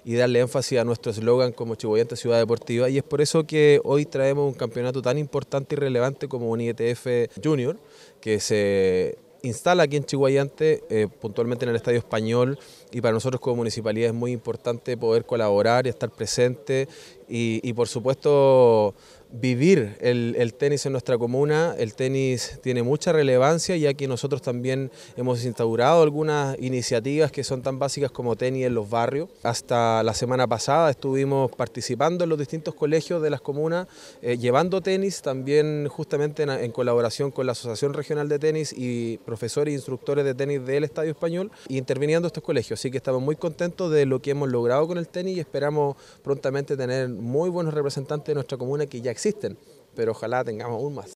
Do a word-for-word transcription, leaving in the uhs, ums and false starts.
y darle énfasis a nuestro eslogan como Chubaiante Ciudad Deportiva, y es por eso que hoy traemos un campeonato tan importante y relevante como un I E T F Junior, que se instala aquí en Chubaiante, eh, puntualmente en el Estadio Español, y para nosotros como municipalidad es muy importante poder colaborar y estar presente y, y por supuesto vivir el, el tenis en nuestra comuna. El tenis tiene mucha relevancia, ya que nosotros también hemos instaurado algunas iniciativas que son tan básicas como tenis en los barrios. Hasta la semana pasada estuvimos participando en los distintos colegios de las comunas, eh, llevando tenis, también justamente en, en colaboración con la Asociación Regional de Tenis y profesores e instructores de tenis del Estadio Español, interviniendo estos colegios. Así que estamos muy contentos de lo que hemos logrado con el tenis y esperamos prontamente tener muy buenos representantes de nuestra comuna que ya existen, pero ojalá tengamos aún más.